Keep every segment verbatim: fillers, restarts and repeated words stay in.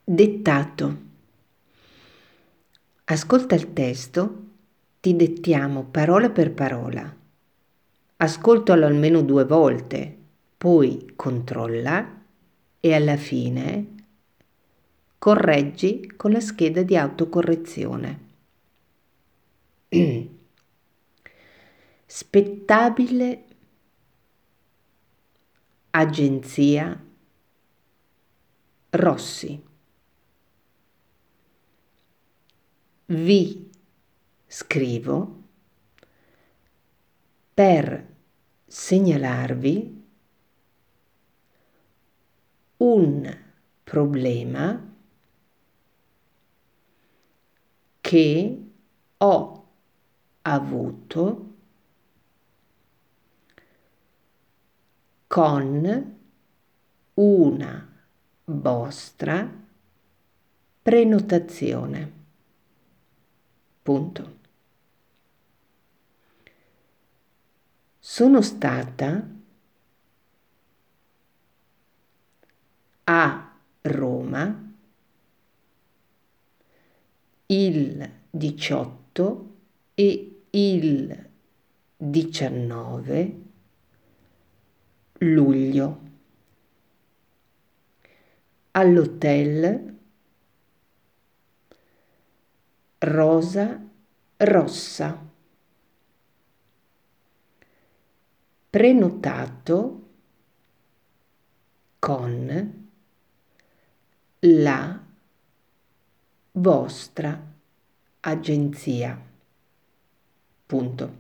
Dettato. Ascolta il testo, ti dettiamo parola per parola. Ascoltalo almeno due volte, poi controlla e alla fine correggi con la scheda di autocorrezione. Spettabile Agenzia Rossi. Vi scrivo per segnalarvi un problema che ho avuto con una vostra prenotazione. Punto. Sono stata a Roma il diciotto e il diciannove luglio all'hotel Rosa Rossa, prenotato con la vostra agenzia. Punto.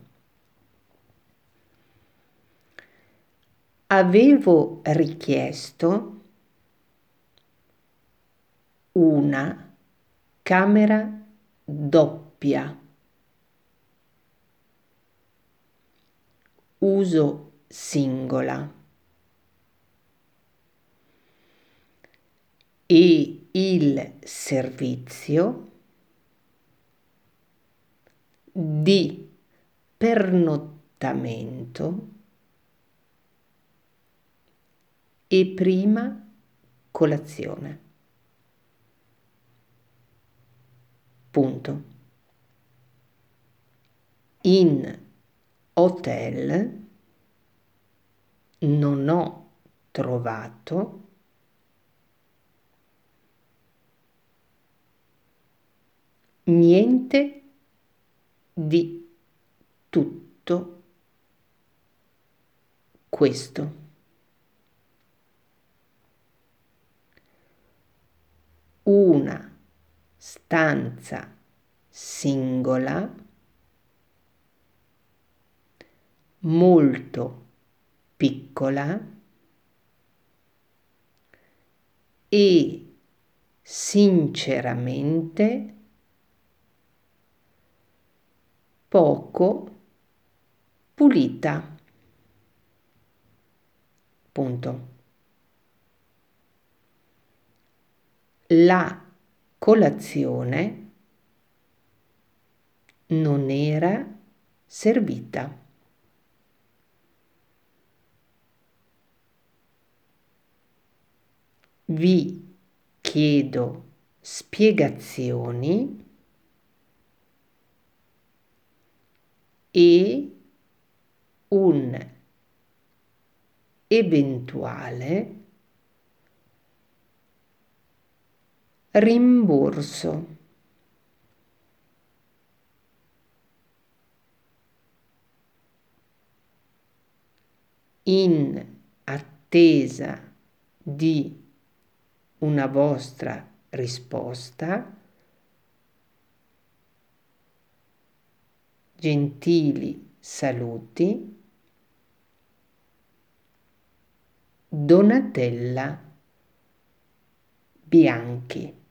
Avevo richiesto una camera doppia, uso singola, e il servizio di pernottamento e prima colazione. Punto. In hotel non ho trovato niente di tutto questo. Una stanza singola molto piccola e sinceramente poco pulita. Punto. La colazione non era servita. Vi chiedo spiegazioni e un eventuale rimborso. In attesa di una vostra risposta, gentili saluti, Donatella Bianchi.